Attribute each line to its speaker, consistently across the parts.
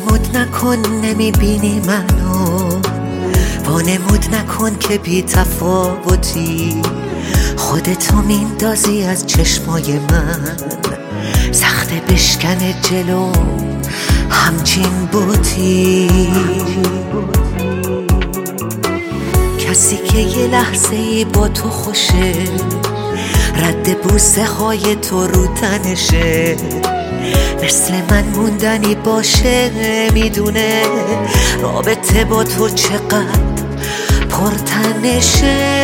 Speaker 1: وانمود نکن نمیبینی منو، وانمود نکن که بی تفاوتی، خودتو میندازی از چشمای من، سخته بشکنه جلو همچین بوتی. کسی که یه لحظه ای با تو خوشه، رد بوسه های تو رو تنشه، مثل من موندنی باشه، میدونه رابطه با تو چقدر پرتنشه.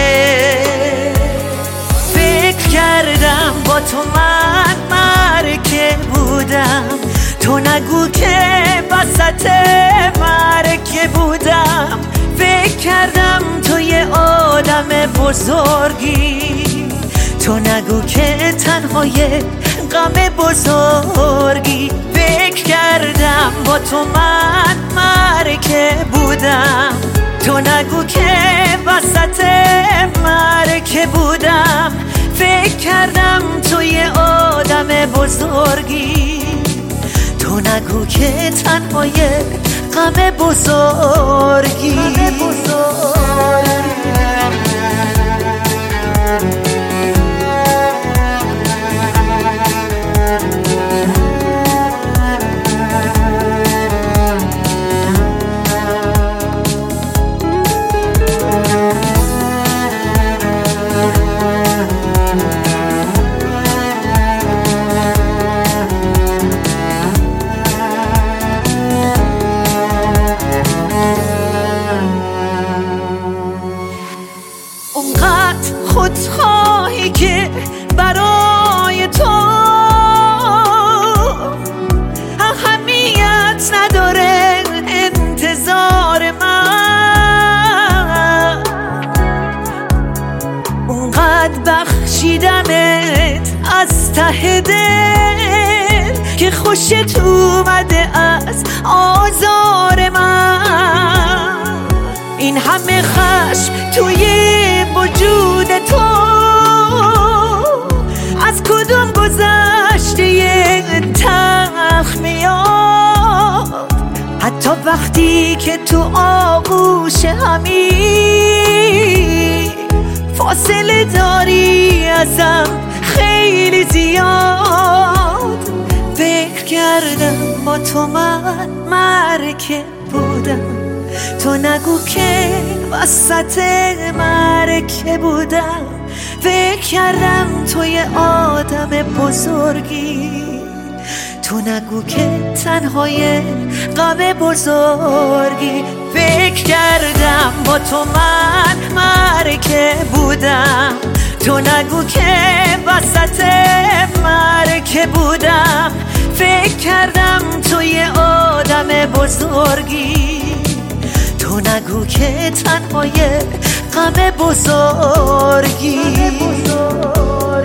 Speaker 1: فکر کردم با تو من مرکه بودم، تو نگو که وسط مرکه بودم. فکر کردم تو یه آدم بزرگی، تو نگو که تنها یه غم بزرگی. فکر کردم با تو من مرکه بودم، تو نگو که وسط مرکه بودم. فکر کردم تو یه آدم بزرگی، تو نگو که تنها یه غم بزرگی. خودخواهی که برای تو اهمیت نداره انتظار من، اونقدر بخشیدمت از ته دل که خوشت اومده از آزار من. این همه خشم توی وجود تو از کدوم گذشته تلخ میاد؟ حتی وقتی که تو آغوش همی فاصله داری ازم خیلی زیاد. فکر کردم با تو من مرکه بودم، تو نگو که وسط مرکه بودم. فکر کردم تو یه آدم بزرگی، تو نگو که تنها یه غم بزرگی. فکر کردم با تو من مرکه بودم، تو نگو که وسط مرکه بودم. فکر کردم تو یه آدم بزرگی، تو نگو که تنها یه غم بزرگی.